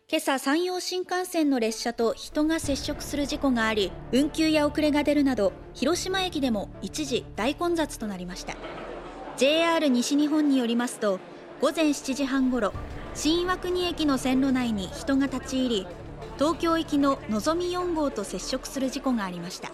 今朝山陽新幹線の列車と人が接触する事故があり、運休や遅れが出るなど、広島駅でも一時大混雑となりました。 JR 西日本によりますと、午前7時半ごろ、新岩国駅の線路内に人が立ち入り、東京行きののぞみ4号と接触する事故がありました。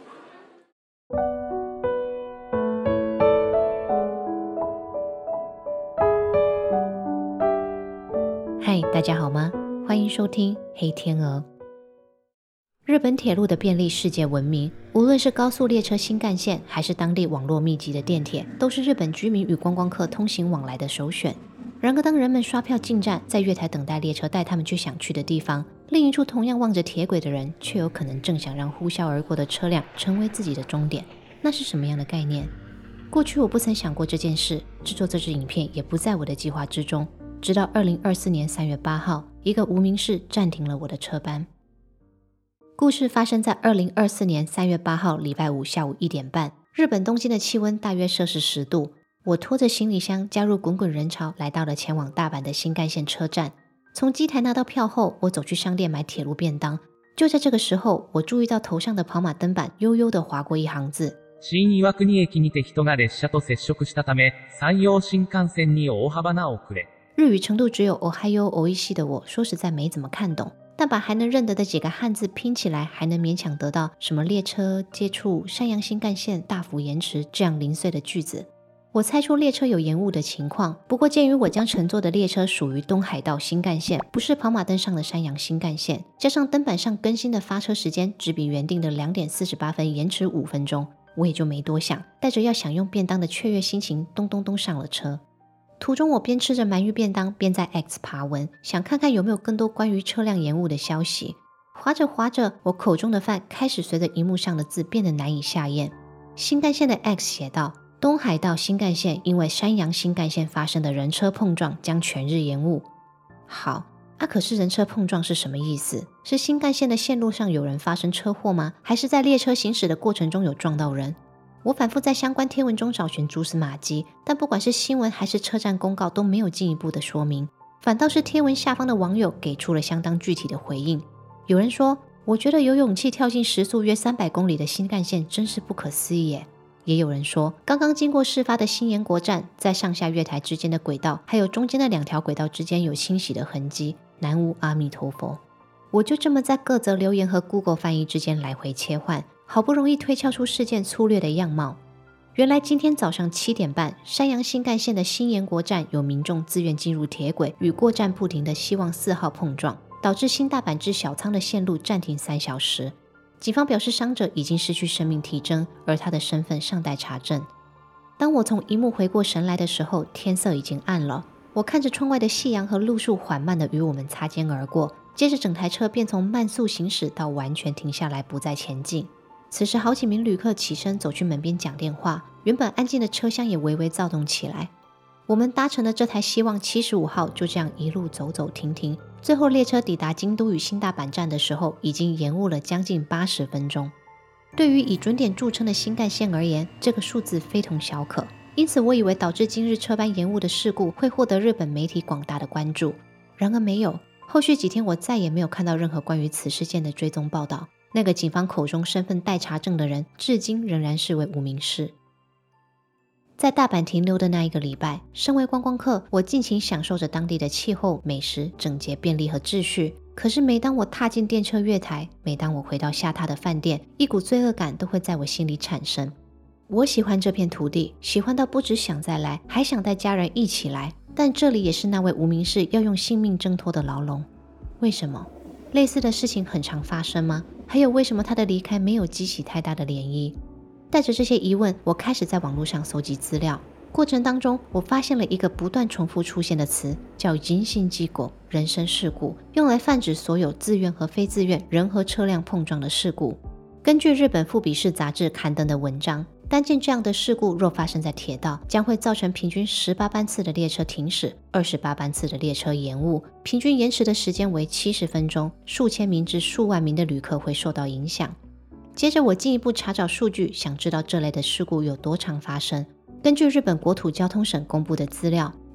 嗨，大家好吗？欢迎收听黑天鹅。日本铁路的便利世界闻名，无论是高速列车新干线，还是当地网络密集的电铁，都是日本居民与观光客通行往来的首选。然而当人们刷票进站，在月台等待列车带他们去想去的地方，另一处同样望着铁轨的人，却有可能正想让呼啸而过的车辆成为自己的终点。那是什么样的概念？过去我不曾想过这件事，制作这支影片也不在我的计划之中。直到2024年3月8号，一个无名氏暂停了我的车班。故事发生在2024年3月8号礼拜五下午1点半，日本东京的气温大约摄氏10度。我拖着行李箱加入滚滚人潮，来到了前往大阪的新干线车站。从机台拿到票后，我走去商店买铁路便当。就在这个时候，我注意到头上的跑马灯板悠悠地划过一行字： 新岩国駅にて人が列車と接触したため、山陽新幹線に大幅な遅れ。 日语程度只有 Ohayo Oishi 的我，说实在没怎么看懂，但把还能认得的几个汉字拼起来，还能勉强得到什么列车接触山阳新干线大幅延迟这样零碎的句子。我猜出列车有延误的情况，不过鉴于我将乘坐的列车属于东海道新干线，不是跑马灯上的山阳新干线，加上灯板上更新的发车时间只比原定的2点48分延迟5分钟，我也就没多想，带着要享用便当的雀跃心情，咚咚咚上了车。途中我边吃着鳗鱼便当，边在 X 爬文，想看看有没有更多关于车辆延误的消息。滑着滑着，我口中的饭开始随着荧幕上的字变得难以下咽。新干线的 X 写道：东海道新干线因为山阳新干线发生的人车碰撞将全日延误。好，可是人车碰撞是什么意思？是新干线的线路上有人发生车祸吗？还是在列车行驶的过程中有撞到人？我反复在相关贴文中找寻蛛丝马迹，但不管是新闻还是车站公告都没有进一步的说明，反倒是贴文下方的网友给出了相当具体的回应。有人说，我觉得有勇气跳进时速约300公里的新干线真是不可思议耶。也有人说，刚刚经过事发的新岩国站，在上下月台之间的轨道还有中间的2条轨道之间有清洗的痕迹，南无阿弥陀佛。我就这么在各则留言和 Google 翻译之间来回切换，好不容易推敲出事件粗略的样貌。原来今天早上7点半，山阳新干线的新岩国站有民众自愿进入铁轨，与过站不停的希望4号碰撞，导致新大阪至小仓的线路暂停3小时。警方表示伤者已经失去生命体征，而他的身份尚待查证。当我从荧幕回过神来的时候，天色已经暗了。我看着窗外的夕阳和路树缓慢地与我们擦肩而过，接着整台车便从慢速行驶到完全停下来，不再前进。此时好几名旅客起身走去门边讲电话，原本安静的车厢也微微躁动起来。我们搭乘的这台希望75号就这样一路走走停停，最后列车抵达京都与新大阪站的时候，已经延误了将近80分钟。对于以准点著称的新干线而言，这个数字非同小可，因此我以为导致今日车班延误的事故会获得日本媒体广大的关注。然而没有，后续几天我再也没有看到任何关于此事件的追踪报道。那个警方口中身份待查证的人，至今仍然视为无名氏。在大阪停留的那一个礼拜，身为观光客，我尽情享受着当地的气候、美食、整洁、便利和秩序。可是每当我踏进电车月台，每当我回到下榻的饭店，一股罪恶感都会在我心里产生。我喜欢这片土地，喜欢到不只想再来，还想带家人一起来，但这里也是那位无名氏要用性命挣脱的牢笼。为什么？类似的事情很常发生吗？还有为什么他的离开没有激起太大的涟漪？带着这些疑问，我开始在网络上搜集资料。过程当中，我发现了一个不断重复出现的词，叫人身事故，人身事故，用来泛指所有自愿和非自愿人和车辆碰撞的事故。根据日本富比士杂志刊登的文章，单件这样的事故若发生在铁道，将会造成平均18班次的列车停驶，28班次的列车延误，平均延迟的时间为70分钟，数千名至数万名的旅客会受到影响。接着我进一步查找数据，想知道这类的事故有多常发生。根据日本国土交通省公布的资料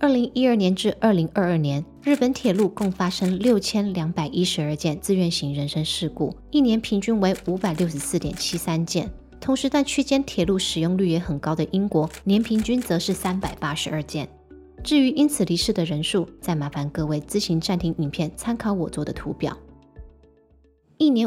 2012年至2022年，日本铁路共发生6212件自愿型人身事故，一年平均为564.73件。同时段区间铁路使用率也很高的英国，年平均则是382件。至于因此离世的人数，再麻烦各位自行暂停影片，参考我做的图表。一年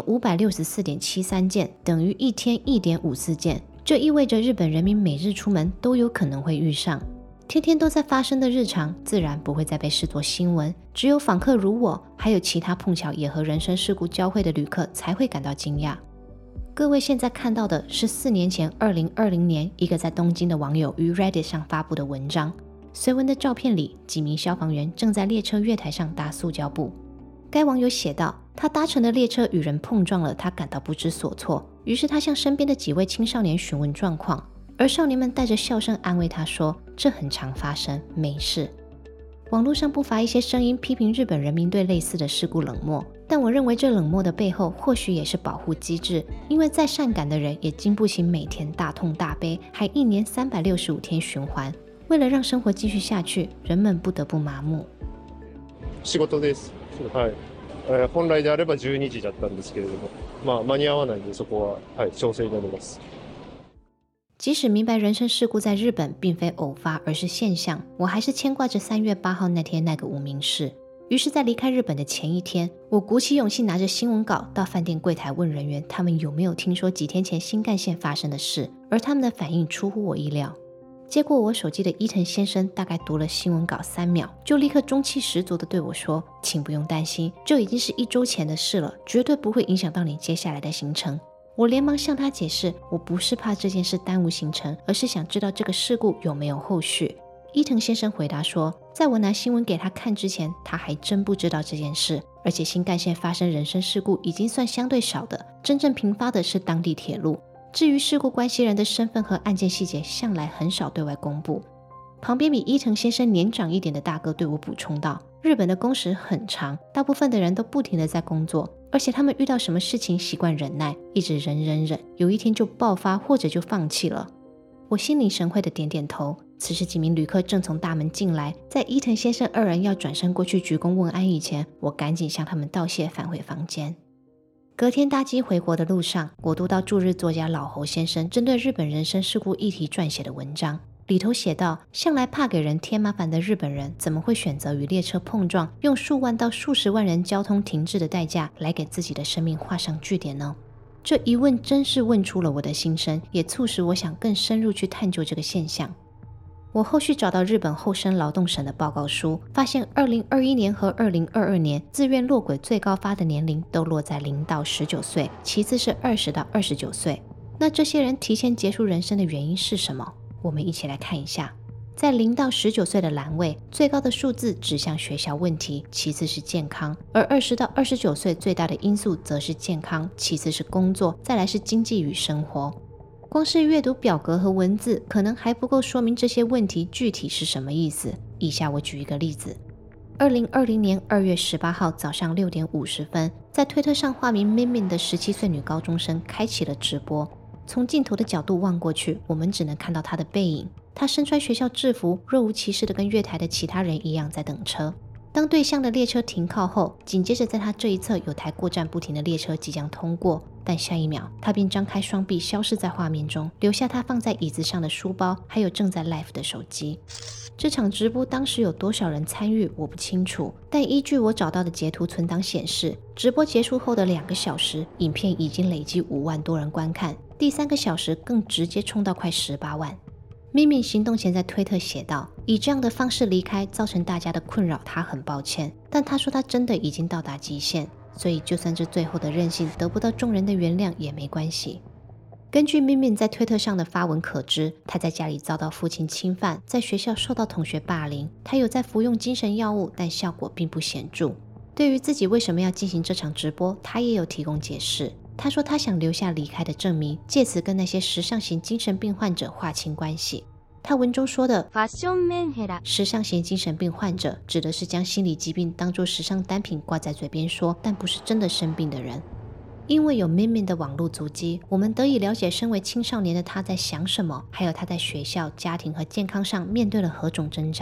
564.73件等于一天1.54件，这意味着日本人民每日出门都有可能会遇上。天天都在发生的日常，自然不会再被视作新闻，只有访客如我，还有其他碰巧也和人身事故交汇的旅客才会感到惊讶。各位现在看到的是4年前2020年一个在东京的网友于 Reddit 上发布的文章。随文的照片里，几名消防员正在列车月台上搭塑胶布。该网友写道，他搭乘的列车与人碰撞了，他感到不知所措，于是他向身边的几位青少年询问状况，而少年们带着笑声安慰他说，这很常发生，没事。网络上不乏一些声音批评日本人民对类似的事故冷漠，但我认为这冷漠的背后或许也是保护机制，因为再善感的人也经不起每天大痛大悲，还一年365天循環。为了让生活继续下去，人们不得不麻木。 仕事です。はい。本来であれば12時だったんですけれども、間に合わないんでそこは調整になります。 即使明白人身事故在日本并非偶发，而是现象，我还是牵挂着3月8号那天那个无名氏。于是在离开日本的前一天，我鼓起勇气拿着新闻稿到饭店柜台问人员他们有没有听说几天前新干线发生的事，而他们的反应出乎我意料。接过我手机的伊藤先生大概读了新闻稿3秒，就立刻中气十足地对我说，请不用担心，这已经是1周前的事了，绝对不会影响到你接下来的行程。我连忙向他解释，我不是怕这件事耽误行程，而是想知道这个事故有没有后续。伊藤先生回答说，在我拿新闻给他看之前，他还真不知道这件事，而且新干线发生人身事故已经算相对少的，真正频发的是当地铁路。至于事故关系人的身份和案件细节，向来很少对外公布。旁边比伊藤先生年长一点的大哥对我补充道，日本的工时很长，大部分的人都不停地在工作，而且他们遇到什么事情习惯忍耐，一直忍，有一天就爆发或者就放弃了。我心领神会的点点头。此时几名旅客正从大门进来，在伊藤先生2人要转身过去鞠躬问安以前，我赶紧向他们道谢，返回房间。隔天搭机回国的路上，我读到驻日作家老侯先生针对日本人身事故议题撰写的文章，里头写道，向来怕给人添麻烦的日本人怎么会选择与列车碰撞，用数万到数十万人交通停滞的代价来给自己的生命画上句点呢？这一问真是问出了我的心声，也促使我想更深入去探究这个现象。我后续找到日本厚生劳动省的报告书，发现2021年和2022年自愿落轨最高发的年龄都落在0到19岁，其次是20到29岁。那这些人提前结束人生的原因是什么？我们一起来看一下。在0到19岁的栏位，最高的数字指向学校问题，其次是健康，而20到29岁最大的因素则是健康，其次是工作，再来是经济与生活。光是阅读表格和文字可能还不够说明这些问题具体是什么意思。以下我举一个例子。2020年2月18号早上6点50分，在推特上化名 Minmin 的17岁女高中生开启了直播。从镜头的角度望过去，我们只能看到她的背影。她身穿学校制服，若无其事的跟月台的其他人一样在等车。当对向的列车停靠后，紧接着在她这一侧有台过站不停的列车即将通过，但下一秒她便张开双臂消失在画面中，留下她放在椅子上的书包，还有正在 live 的手机。这场直播当时有多少人参与我不清楚，但依据我找到的截图存档显示，直播结束后的2个小时，影片已经累积5万多人观看，第3个小时更直接冲到快18万。咪咪行动前在推特写道，以这样的方式离开造成大家的困扰，他很抱歉，但他说他真的已经到达极限，所以就算这最后的任性得不到众人的原谅也没关系。根据咪咪在推特上的发文可知，他在家里遭到父亲侵犯，在学校受到同学霸凌，他有在服用精神药物，但效果并不显著。对于自己为什么要进行这场直播，他也有提供解释。他说他想留下离开的证明，借此跟那些时尚型精神病患者划清关系。他文中说的时尚型精神病患者指的是将心理疾病当作时尚单品挂在嘴边说，但不是真的生病的人。因为有 Minmin 的网络足迹，我们得以了解身为青少年的他在想什么，还有他在学校、家庭和健康上面对了何种挣扎。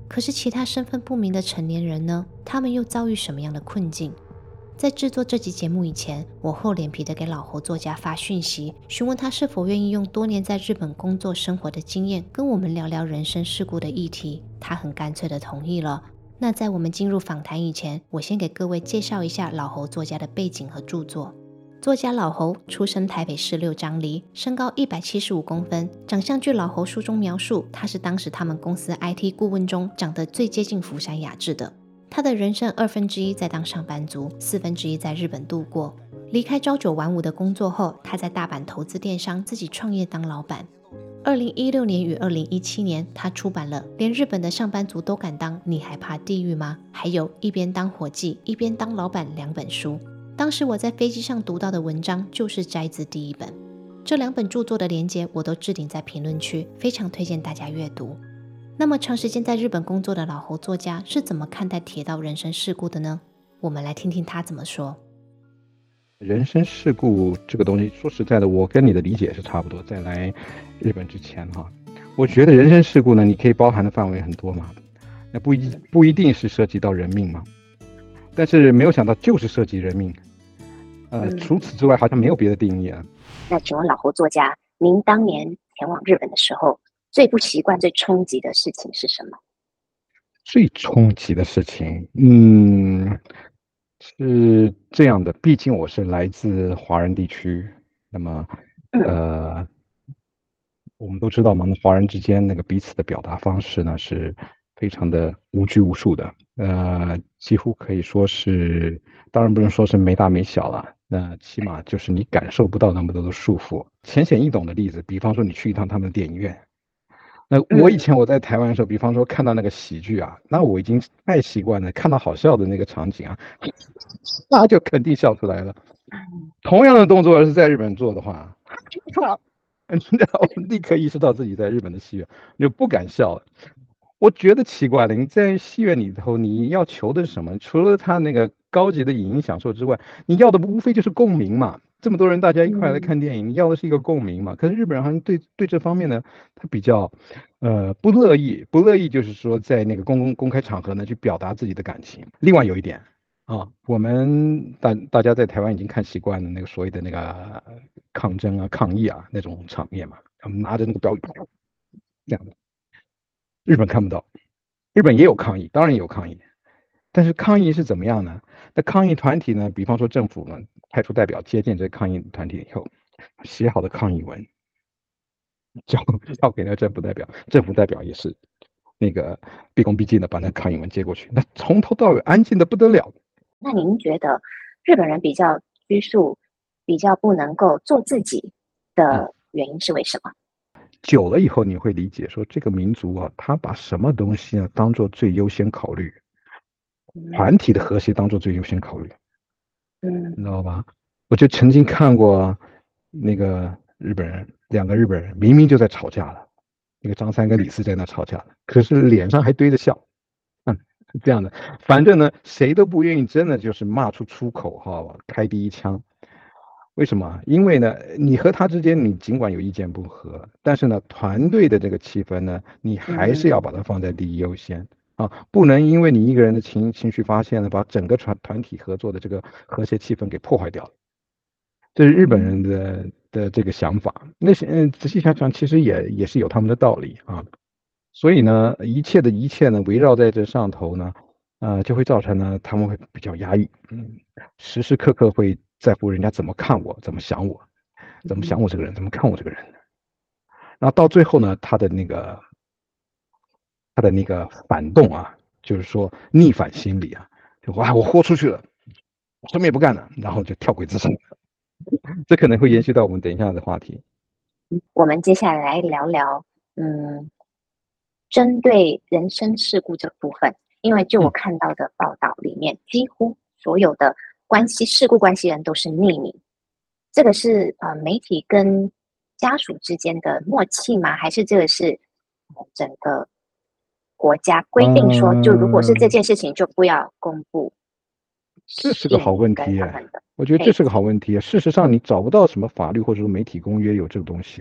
可是其他身份不明的成年人呢？他们又遭遇什么样的困境？在制作这集节目以前，我厚脸皮的给老侯作家发讯息，询问他是否愿意用多年在日本工作生活的经验，跟我们聊聊人身事故的议题。他很干脆的同意了。那在我们进入访谈以前，我先给各位介绍一下老侯作家的背景和著作。作家老侯出生台北市六张犁，身高175公分，长相据老侯书中描述，他是当时他们公司 IT 顾问中长得最接近福山雅治的。他的人生1/2在当上班族，1/4在日本度过。离开朝九晚五的工作后，他在大阪投资电商自己创业当老板。2016年与2017年，他出版了《连日本的上班族都敢当，你还怕地狱吗？》还有一边当伙计一边当老板2本书。当时我在飞机上读到的文章就是摘自第1本。这2本著作的连结我都置顶在评论区，非常推荐大家阅读。那么长时间在日本工作的老侯作家是怎么看待铁道人身事故的呢？我们来听听他怎么说。 人身事故这个东西，说实在的，我跟你的理解是差不多。在来日本之前哈，我觉得人身事故呢，你可以包含的范围很多嘛，那不一定是涉及到人命嘛，但是没有想到就是涉及人命。除此之外好像没有别的定义啊。 那请问老侯作家，您当年前往日本的时候，最不习惯、最冲击的事情是什么？ 最冲击的事情，是这样的，毕竟我是来自华人地区，那么我们都知道嘛，华人之间那个彼此的表达方式呢是非常的无拘无束的，几乎可以说是，当然不能说是没大没小了，那起码就是你感受不到那么多的束缚。浅显易懂的例子，比方说你去一趟他们的电影院，那我以前我在台湾的时候，比方说看到那个喜剧啊，那我已经太习惯了，看到好笑的那个场景啊，那就肯定笑出来了。同样的动作是在日本做的话，我立刻意识到自己在日本的戏院就不敢笑了。我觉得奇怪了，你在戏院里头，你要求的是什么？除了他那个高级的影音享受之外，你要的无非就是共鸣嘛。这么多人大家一块来看电影，你要的是一个共鸣嘛。可是日本人好像对这方面呢，他比较不乐意就是说在那个公开场合呢去表达自己的感情。另外有一点啊，我们大家在台湾已经看习惯了那个所谓的那个抗争啊、抗议啊那种场面嘛，他们拿着那个标语这样的。日本看不到，日本也有抗议，当然也有抗议，但是抗议是怎么样呢？那抗议团体呢，比方说政府呢派出代表接见这抗议团体以后，写好的抗议文交给那个政府代表，政府代表也是那个毕恭毕敬的把那抗议文接过去，那从头到尾安静的不得了。 那您觉得日本人比较拘束，比较不能够做自己的原因是为什么？ 久了以后你会理解说，这个民族啊，他把什么东西呢当做最优先考虑，团体的和谐当做最优先考虑，你知道吧？我就曾经看过那个两个日本人明明就在吵架了，那个张三跟李四在那吵架了，可是脸上还堆着笑，是这样的。反正呢，谁都不愿意真的就是骂出出口哈，开第一枪。为什么？因为呢，你和他之间你尽管有意见不合，但是呢，团队的这个气氛呢，你还是要把它放在第一优先啊，不能因为你一个人的情绪发泄呢，把整个团体合作的这个和谐气氛给破坏掉了。这是日本人的这个想法。那些仔细想想，其实也是有他们的道理啊。所以呢，一切呢，围绕在这上头呢，就会造成呢，他们会比较压抑，时时刻刻会在乎人家怎么看我，怎么想我，怎么想我这个人，怎么看我这个人。然后到最后呢，他的那个反动啊，就是说逆反心理啊，就我豁出去了，我什么也不干了，然后就跳轨自杀。这可能会延续到我们等一下的话题。 我们接下来来聊聊，针对人身事故这部分，因为就我看到的报道里面，几乎所有的事故关系人都是匿名。这个是媒体跟家属之间的默契吗？还是这个是整个国家规定说，就如果是这件事情就不要公布？ 这是个好问题我觉得这是个好问题。事实上，你找不到什么法律或者说媒体公约有这个东西。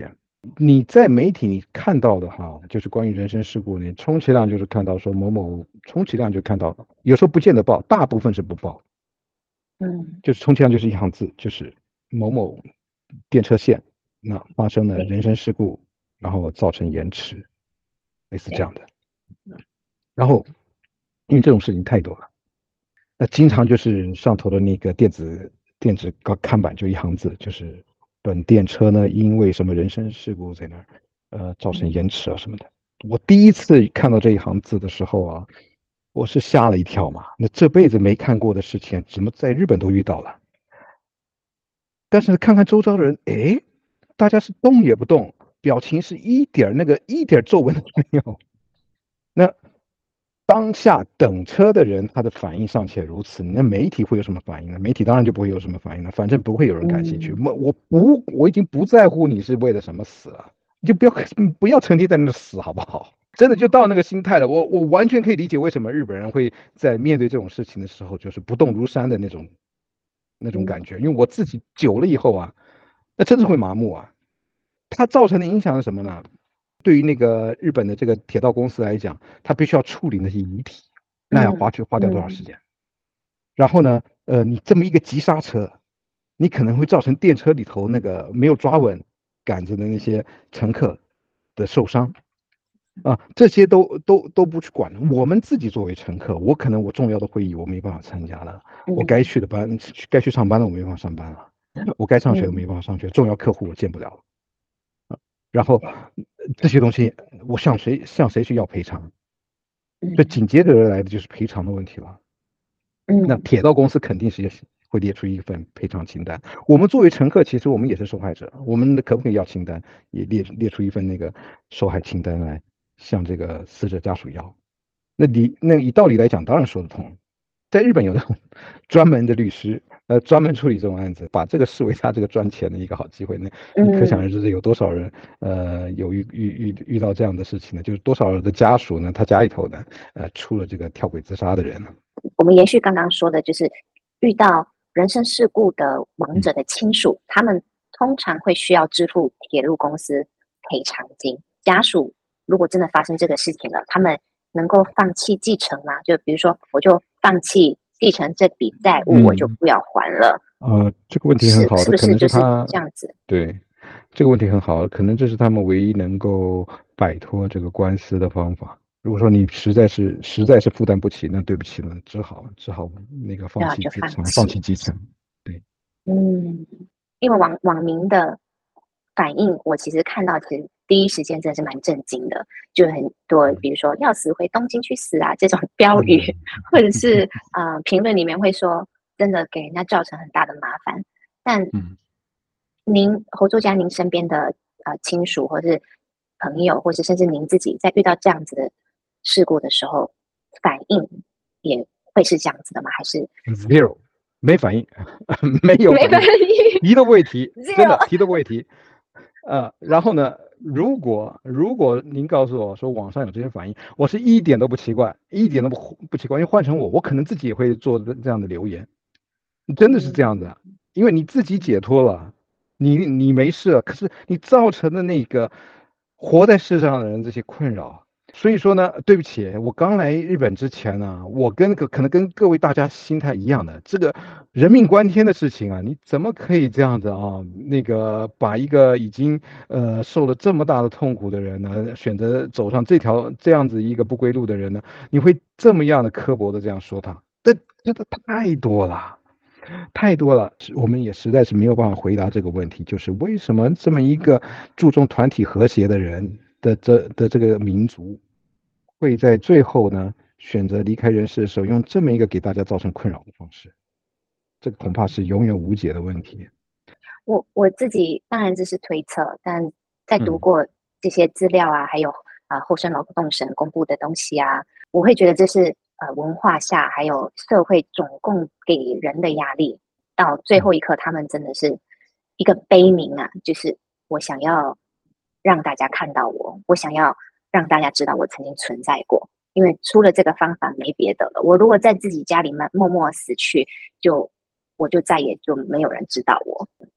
你在媒体你看到的哈，就是关于人身事故，你充其量就是看到说某某，充其量就看到，有时候不见得报，大部分是不报，就是充其量就是一行字，就是某某电车线那发生了人身事故，然后造成延迟，类似这样的。然后因为这种事情太多了，那经常就是上头的那个电子看板就一行字，就是本电车呢因为什么人身事故在那儿造成延迟啊什么的。我第一次看到这一行字的时候啊，我是吓了一跳嘛，那这辈子没看过的事情，怎么在日本都遇到了？但是看看周遭的人，哎，大家是动也不动，表情是一点皱纹都没有。那当下等车的人，他的反应尚且如此，那媒体会有什么反应呢？媒体当然就不会有什么反应了，反正不会有人感兴趣。我已经不在乎你是为了什么死了，你就不要成天在那死，好不好？真的就到那个心态了。我完全可以理解为什么日本人会在面对这种事情的时候，就是不动如山的那种感觉。因为我自己久了以后啊，那真是会麻木啊。它造成的影响是什么呢？对于那个日本的这个铁道公司来讲，它必须要处理那些遗体，那要花掉多少时间？然后呢，你这么一个急刹车，你可能会造成电车里头那个没有抓稳杆子的那些乘客的受伤啊，这些都不去管。我们自己作为乘客，我可能我重要的会议我没办法参加了，我该去的班该去上班了我没办法上班了，我该上学我没办法上学，重要客户我见不了了。然后这些东西我向谁去要赔偿？这紧接着而来的就是赔偿的问题了。那铁道公司肯定是会列出一份赔偿清单。我们作为乘客，其实我们也是受害者，我们可不可以要清单，也列出一份那个受害清单来向这个死者家属要？那以道理来讲，当然说得通。在日本有那种专门的律师，专门处理这种案子，把这个视为他这个赚钱的一个好机会。那你可想而知，有多少人有遇到这样的事情呢？就是多少人的家属呢？他家里头呢，出了这个跳轨自杀的人呢？ 我们延续刚刚说的，就是遇到人身事故的亡者的亲属，他们通常会需要支付铁路公司赔偿金。家属如果真的发生这个事情了，他们能够放弃继承吗？就比如说，我就放弃继承这笔债务，我就不要还了。 这个问题很好的，可能是他这样子。 对，这个问题很好，可能这是他们唯一能够摆脱这个官司的方法。如果说你实在是负担不起，那对不起了，只好那个放弃继承。对， 因为网民的反应，我其实看到，其实第一时间真的是蛮震惊的，就很多，比如说要死回东京去死啊这种标语，或者是评论里面会说，真的给人家造成很大的麻烦。但侯作家，您身边的亲属或是朋友，或是甚至您自己，在遇到这样子的事故的时候，反应也会是这样子的吗？还是 zero 没反应，没有反应，提都不会提，真的提都不会提。然后呢，如果您告诉我说网上有这些反应，我是一点都不奇怪，一点都不奇怪，因为换成我可能自己也会做这样的留言，真的是这样的，因为你自己解脱了，你没事，可是你造成的那个活在世上的人这些困扰。所以说呢，对不起，我刚来日本之前呢，我可能跟各位大家心态一样的，这个人命关天的事情啊，你怎么可以这样子啊？那个把一个已经受了这么大的痛苦的人呢，选择走上这样子一个不归路的人呢，你会这么样的刻薄的这样说他？这真的太多了。太多了，我们也实在是没有办法回答这个问题，就是为什么这么一个注重团体和谐的人的这个民族，会在最后呢选择离开人世的时候，用这么一个给大家造成困扰的方式，这个恐怕是永远无解的问题。 我自己当然这是推测，但在读过这些资料啊，还有厚生劳动省公布的东西啊，我会觉得这是文化下还有社会总共给人的压力，到最后一刻他们真的是一个悲鸣啊，就是我想要让大家看到我想要让大家知道我曾经存在过，因为除了这个方法没别的了。我如果在自己家里默默死去，我就再也就没有人知道我。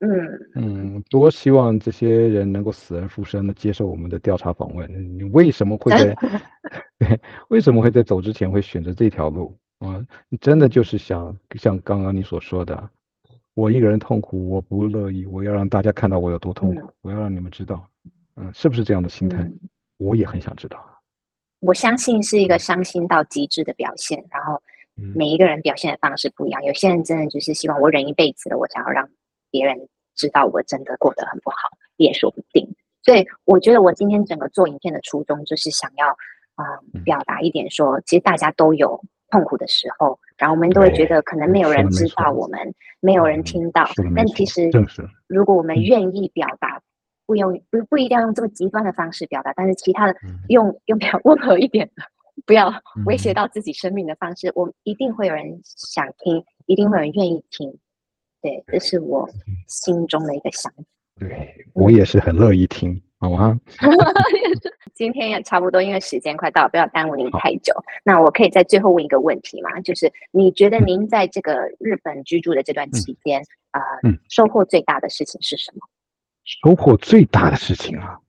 多希望这些人能够死而复生的接受我们的调查访问。你为什么会在为什么会在走之前会选择这条路啊？真的就是像刚刚你所说的，我一个人痛苦，我不乐意，我要让大家看到我有多痛苦，我要让你们知道，是不是这样的心态？我也很想知道。 我相信是一个伤心到极致的表现，然后每一个人表现的方式不一样。有些人真的就是希望我忍一辈子了，我想要让别人知道我真的过得很不好，也说不定。所以我觉得我今天整个做影片的初衷就是想要表达一点说，其实大家都有痛苦的时候，然后我们都会觉得可能没有人知道我们，没有人听到，但其实如果我们愿意表达，不一定要用这么极端的方式表达，但是其他的用比较温和一点的，不要威胁到自己生命的方式，我一定会有人想听，一定会有人愿意听。对，这是我心中的一个想法。 对，我也是很乐意听，好吗？ 今天也差不多，因为时间快到了，不要耽误您太久。那我可以在最后问一个问题吗？就是你觉得您在这个日本居住的这段期间，收获最大的事情是什么？ 收获最大的事情啊，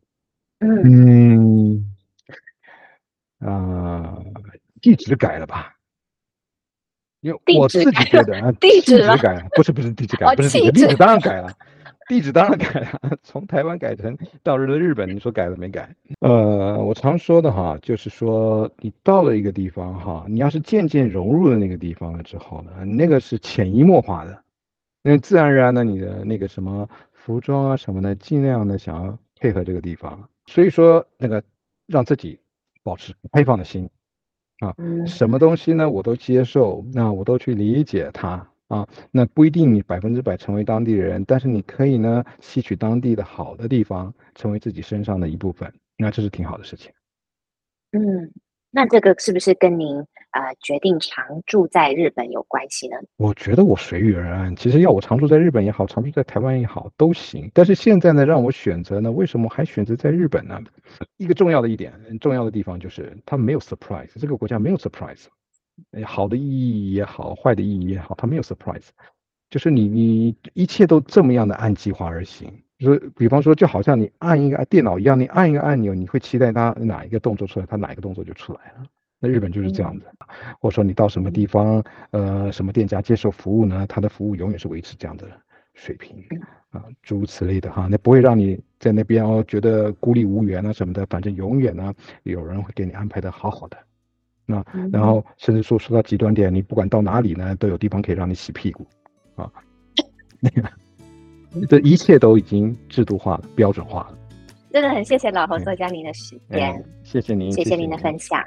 地址改了吧？因为我自己觉得地址改了，不是地址改，不是地址当然改了，地址当然改了，从台湾改成到日本，你说改了没改？我常说的哈，就是说你到了一个地方哈，你要是渐渐融入了那个地方了之后呢，那个是潜移默化的，那自然而然呢，你的那个什么服装啊什么的，尽量的想要配合这个地方。所以说那个让自己保持开放的心啊，什么东西呢我都接受，那我都去理解它啊。那不一定你100%成为当地人，但是你可以呢吸取当地的好的地方，成为自己身上的一部分，那这是挺好的事情。 那这个是不是跟您决定常住在日本有关系呢？ 我觉得我随遇而安，其实要我常住在日本也好，常住在台湾也好都行。但是现在呢，让我选择呢，为什么还选择在日本呢？一个重要的地方就是它没有 surprise， 这个国家没有 surprise， 好的意义也好，坏的意义也好，它没有 surprise， 就是你一切都这么样的按计划而行。就是比方说，就好像你按一个电脑一样，你按一个按钮，你会期待它哪一个动作出来，它哪一个动作就出来了。那日本就是这样子，或者说你到什么地方，什么店家接受服务呢？它的服务永远是维持这样的水平啊，诸如此类的哈，那不会让你在那边觉得孤立无援啊什么的，反正永远呢有人会给你安排的好好的。那然后甚至说到极端点，你不管到哪里呢，都有地方可以让你洗屁股啊，那个这一切都已经制度化了、标准化了。 真的很谢谢老侯作家您的时间， 谢谢您， 谢谢您的分享。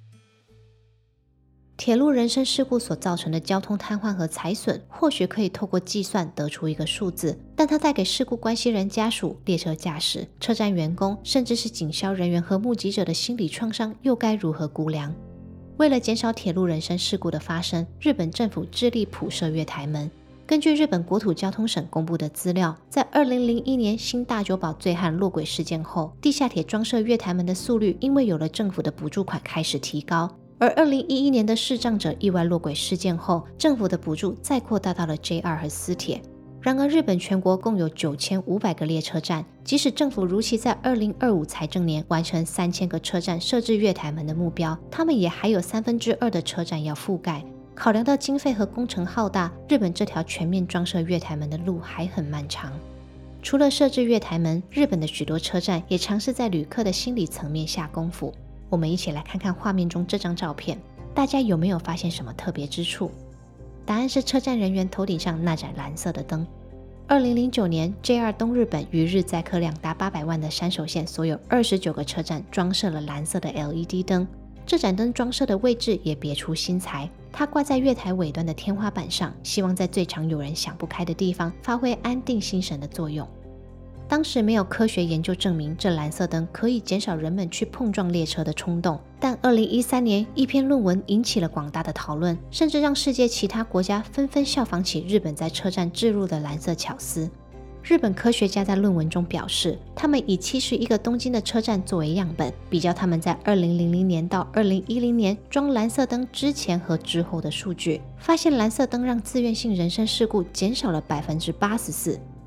铁路人身事故所造成的交通瘫痪和财损，或许可以透过计算得出一个数字，但它带给事故关系人家属、列车驾驶、车站员工，甚至是警消人员和目击者的心理创伤，又该如何估量？为了减少铁路人身事故的发生，日本政府致力普设月台门。根据日本国土交通省公布的资料，在2001年新大久保醉汉落轨事件后，地下铁装设月台门的速率因为有了政府的补助款开始提高。而2011年的视障者意外落轨事件后，政府的补助再扩大到了 JR 和私铁。然而日本全国共有9500个列车站，即使政府如期在2025财政年完成3000个车站设置月台门的目标，他们也还有2/3的车站要覆盖。考量到经费和工程浩大，日本这条全面装设月台门的路还很漫长。除了设置月台门，日本的许多车站也尝试在旅客的心理层面下功夫。我们一起来看看画面中这张照片，大家有没有发现什么特别之处？答案是车站人员头顶上那盏蓝色的灯。2009年 JR 东日本于日载客量达800万的山手线所有29个车站装设了蓝色的 LED 灯，这盏灯装设的位置也别出心裁，它挂在月台尾端的天花板上，希望在最常有人想不开的地方发挥安定心神的作用。当时没有科学研究证明这蓝色灯可以减少人们去碰撞列车的冲动，但2013年一篇论文引起了广大的讨论，甚至让世界其他国家纷纷效仿起日本在车站置入的蓝色巧思。日本科学家在论文中表示，他们以71个东京的车站作为样本，比较他们在2000年到2010年装蓝色灯之前和之后的数据，发现蓝色灯让自愿性人身事故减少了84%。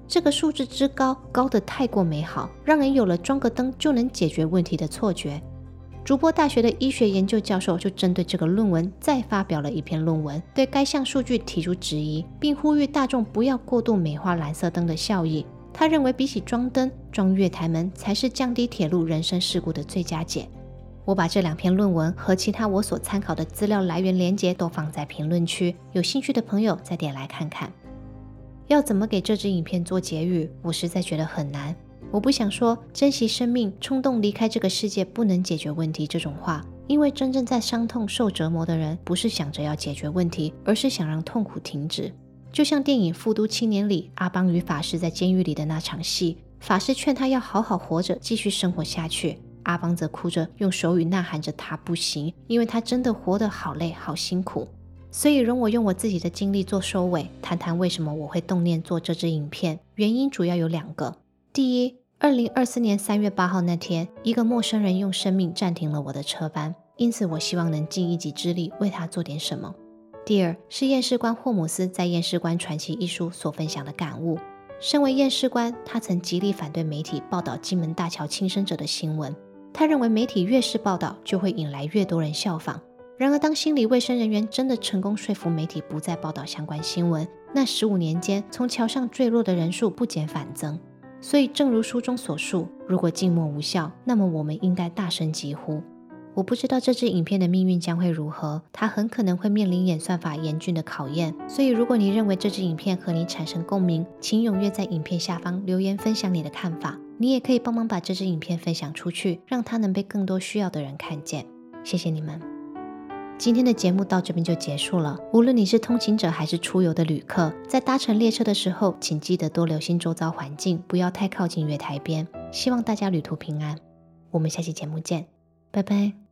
这个数字之高，高得太过美好，让人有了装个灯就能解决问题的错觉。筑波大学的医学研究教授就针对这个论文再发表了一篇论文，对该项数据提出质疑，并呼吁大众不要过度美化蓝色灯的效益。他认为比起装灯，装月台门才是降低铁路人身事故的最佳解。我把这2篇论文和其他我所参考的资料来源连结都放在评论区，有兴趣的朋友再点来看看。要怎么给这支影片做结语，我实在觉得很难。我不想说珍惜生命、冲动离开这个世界不能解决问题这种话，因为真正在伤痛受折磨的人不是想着要解决问题，而是想让痛苦停止。就像电影《复都青年》里阿邦与法师在监狱里的那场戏，法师劝他要好好活着，继续生活下去，阿邦则哭着用手语呐喊着他不行，因为他真的活得好累好辛苦。所以容我用我自己的经历做收尾，谈谈为什么我会动念做这支影片。原因主要有2个。第一，2024年3月8号那天，一个陌生人用生命暂停了我的车班，因此我希望能尽一己之力为他做点什么。第二，是验尸官霍姆斯在《验尸官传奇》一书所分享的感悟。身为验尸官，他曾极力反对媒体报道金门大桥轻生者的新闻。他认为媒体越是报道，就会引来越多人效仿。然而当心理卫生人员真的成功说服媒体不再报道相关新闻，那15年间从桥上坠落的人数不减反增。所以正如书中所述，如果静默无效，那么我们应该大声疾呼。我不知道这支影片的命运将会如何，它很可能会面临演算法严峻的考验。所以如果你认为这支影片和你产生共鸣，请踊跃在影片下方留言分享你的看法。你也可以帮忙把这支影片分享出去，让它能被更多需要的人看见。谢谢你们。今天的节目到这边就结束了。无论你是通勤者还是出游的旅客，在搭乘列车的时候，请记得多留心周遭环境，不要太靠近月台边。希望大家旅途平安。我们下期节目见，拜拜。